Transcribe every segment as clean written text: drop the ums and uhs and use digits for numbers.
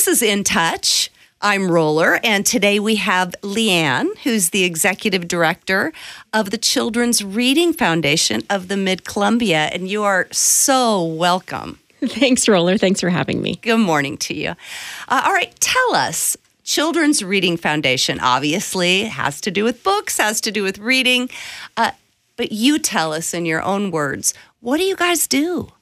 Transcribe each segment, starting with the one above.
This is In Touch. I'm Roller, and today we have Leanne, who's the executive director of the Children's Reading Foundation of the Mid-Columbia, and you are so welcome. Thanks, Roller. Thanks for having me. Good morning to you. All right, tell us, Children's Reading Foundation obviously has to do with books, has to do with reading, but you tell us in your own words, what do you guys do?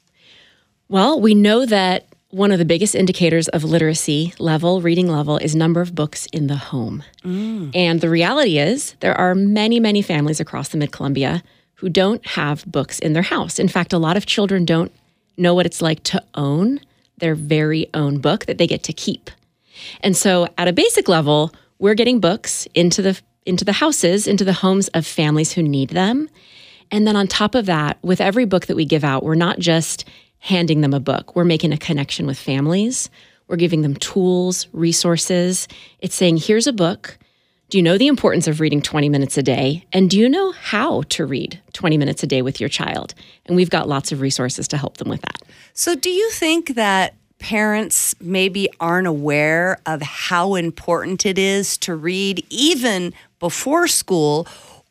Well, we know that one of the biggest indicators of literacy level, reading level, is number of books in the home. And the reality is there are many, many families across the Mid-Columbia who don't have books in their house. In fact, a lot of children don't know what it's like to own their very own book that they get to keep. And so at a basic level, we're getting books into the houses, into the homes of families who need them. And then on top of that, with every book that we give out, we're not just handing them a book. We're making a connection with families. We're giving them tools, resources. It's saying, here's a book. Do you know the importance of reading 20 minutes a day? And do you know how to read 20 minutes a day with your child? And we've got lots of resources to help them with that. So do you think that parents maybe aren't aware of how important it is to read even before school?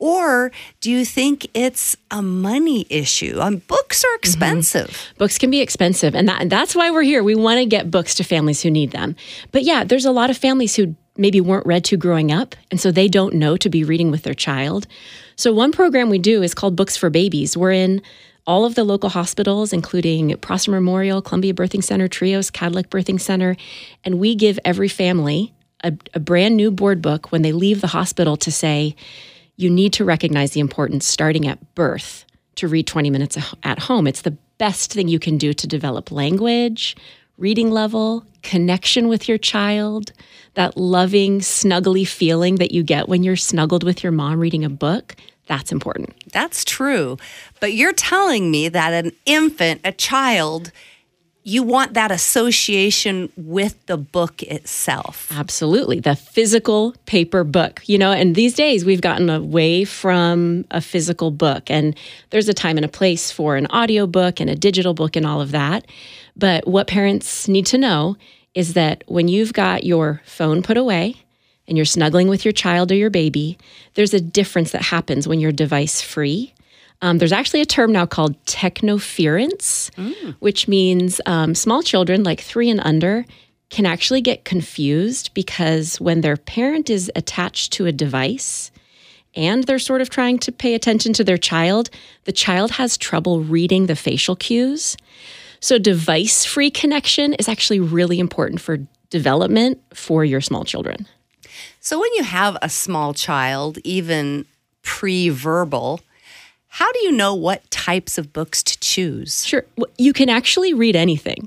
Or do you think it's a money issue? Books are expensive. Books can be expensive, and that's why we're here. We want to get books to families who need them. But yeah, there's a lot of families who maybe weren't read to growing up, and so they don't know to be reading with their child. So one program we do is called Books for Babies. We're in all of the local hospitals, including Prosser Memorial, Columbia Birthing Center, Trios, Cadillac Birthing Center, and we give every family a brand new board book when they leave the hospital to say, you need to recognize the importance starting at birth to read 20 minutes at home. It's the best thing you can do to develop language, reading level, connection with your child, that loving, snuggly feeling that you get when you're snuggled with your mom reading a book. That's important. That's true. But you're telling me that an infant, a child, you want that association with the book itself. Absolutely. The physical paper book, and these days we've gotten away from a physical book, and there's a time and a place for an audio book and a digital book and all of that. But what parents need to know is that when you've got your phone put away and you're snuggling with your child or your baby, there's a difference that happens when you're device free. There's actually a term now called technoference, which means small children, like 3 and under, can actually get confused because when their parent is attached to a device and they're sort of trying to pay attention to their child, the child has trouble reading the facial cues. So device-free connection is actually really important for development for your small children. So when you have a small child, even pre-verbal, how do you know what types of books to choose? Sure. You can actually read anything.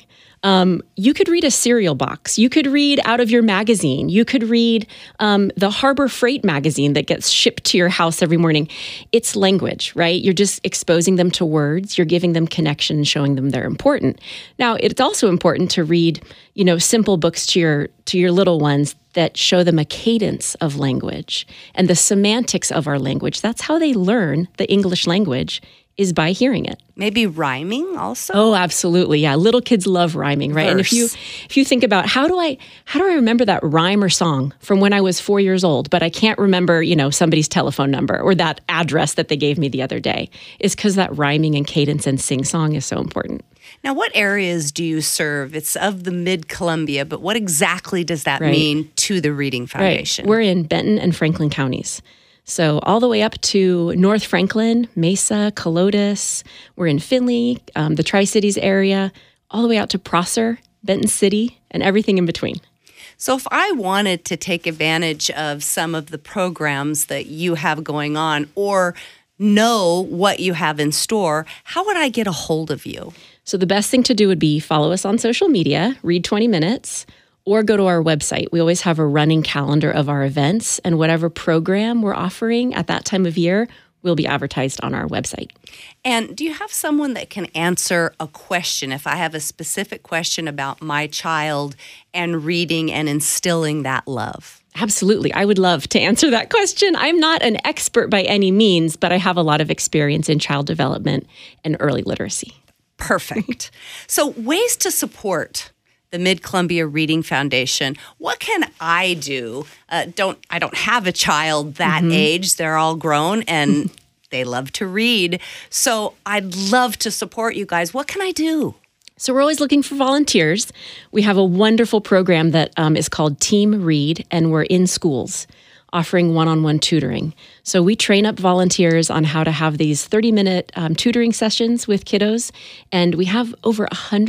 You could read a cereal box. You could read out of your magazine. You could read the Harbor Freight magazine that gets shipped to your house every morning. It's language, right? You're just exposing them to words. You're giving them connection and showing them they're important. Now, it's also important to read, simple books to your little ones that show them a cadence of language and the semantics of our language. That's how they learn the English language, is by hearing it. Maybe rhyming also? Oh, absolutely. Yeah. Little kids love rhyming, right? Verse. And if you think about how do I remember that rhyme or song from when I was 4 years old, but I can't remember, somebody's telephone number or that address that they gave me the other day, is because that rhyming and cadence and sing-song is so important. Now, what areas do you serve? It's of the Mid-Columbia, but what exactly does that mean to the Reading Foundation? Right. We're in Benton and Franklin counties. So all the way up to North Franklin, Mesa, Calotis. We're in Findlay, the Tri-Cities area, all the way out to Prosser, Benton City, and everything in between. So if I wanted to take advantage of some of the programs that you have going on or know what you have in store, how would I get a hold of you? So the best thing to do would be follow us on social media, read 20 minutes, or go to our website. We always have a running calendar of our events, and whatever program we're offering at that time of year will be advertised on our website. And do you have someone that can answer a question? If I have a specific question about my child and reading and instilling that love. Absolutely. I would love to answer that question. I'm not an expert by any means, but I have a lot of experience in child development and early literacy. Perfect. So ways to support the Mid-Columbia Reading Foundation. What can I do? I don't have a child that age. They're all grown and they love to read. So I'd love to support you guys. What can I do? So we're always looking for volunteers. We have a wonderful program that is called Team Read, and we're in schools offering one-on-one tutoring. So we train up volunteers on how to have these 30-minute tutoring sessions with kiddos, and we have over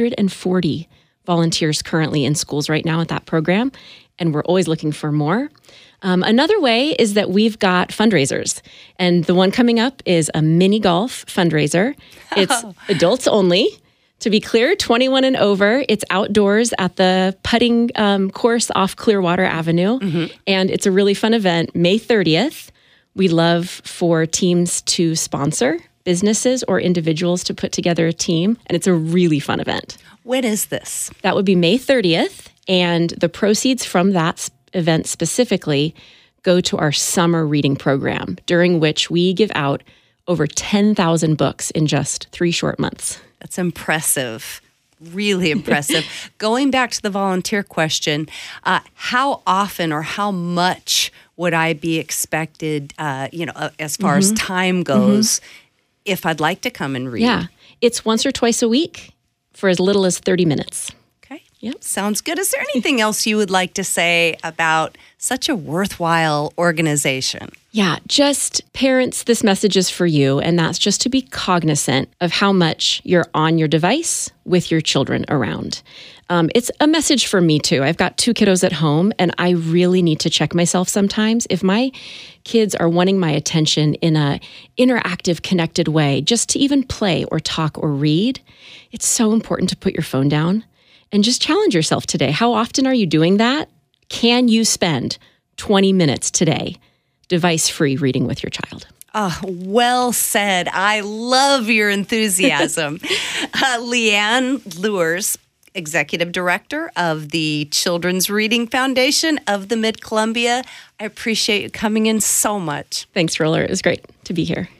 140 volunteers currently in schools right now at that program, and we're always looking for more. Another way is that we've got fundraisers, and the one coming up is a mini golf fundraiser. It's adults only. To be clear, 21 and over. It's outdoors at the putting course off Clearwater Avenue, and it's a really fun event. May 30th, we love for teams to sponsor businesses or individuals to put together a team, and it's a really fun event. When is this? That would be May 30th, and the proceeds from that event specifically go to our summer reading program, during which we give out over 10,000 books in just 3 short months. That's impressive. Really impressive. Going back to the volunteer question, how often or how much would I be expected, as far as time goes, if I'd like to come and read? Yeah, it's once or twice a week for as little as 30 minutes. Okay. Yep. Sounds good. Is there anything else you would like to say about such a worthwhile organization? Yeah, just parents, this message is for you, and that's just to be cognizant of how much you're on your device with your children around. It's a message for me too. I've got 2 kiddos at home, and I really need to check myself sometimes. If my kids are wanting my attention in a interactive, connected way, just to even play or talk or read, it's so important to put your phone down and just challenge yourself today. How often are you doing that? Can you spend 20 minutes today device-free reading with your child? Oh, well said. I love your enthusiasm. Leanne Luers, Executive Director of the Children's Reading Foundation of the Mid-Columbia. I appreciate you coming in so much. Thanks, Roller. It was great to be here.